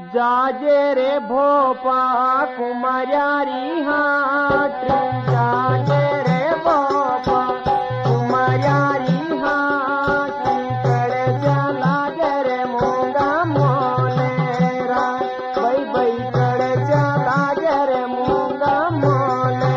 जाजे रे भोपा कुमारी हाट, जाजे रे भोपा कुमारी हाट, कड़े चला रे मूंगा मोलेरा, भाई भाई कड़े चला रे मूंगा मोलेरा।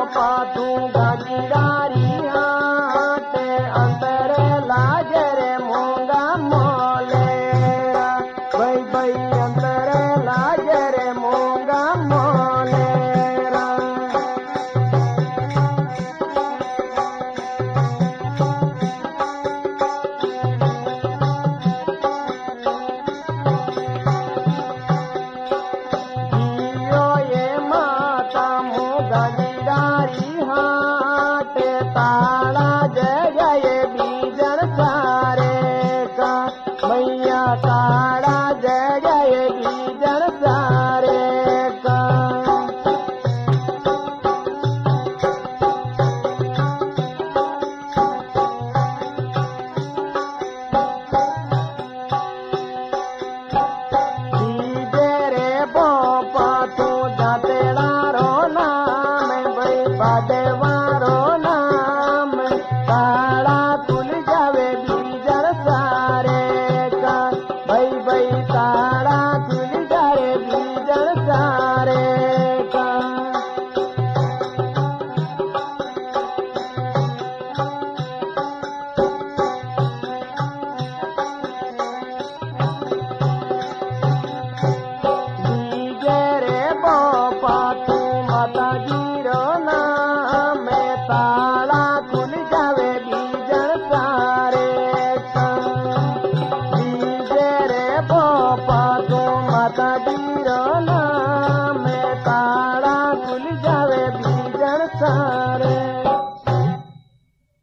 भोपा तू गाजीदारी हाट अंतर लाजरे मोंगा मोलेरा भाई भाई अंतर लाजरे मोंगा मोलेरा गाजीदारी हाट ताड़ा जगए बीजन सारे का मैया ताड़ा जगए बीजन सारे का रे बोपा तू जातेड़ा रोना बादेवारो नाम ताड़ा तुल जावे बीजन सारे का भाई भाई ताड़ा तुल जावे बीजन सारे का रे बोपा तू माता जीरो नाम ताड़ा खुल जावे बीजन सारे का रे बोपा तू माता जीरो नाम ताड़ा खुल जावे बीजन सारे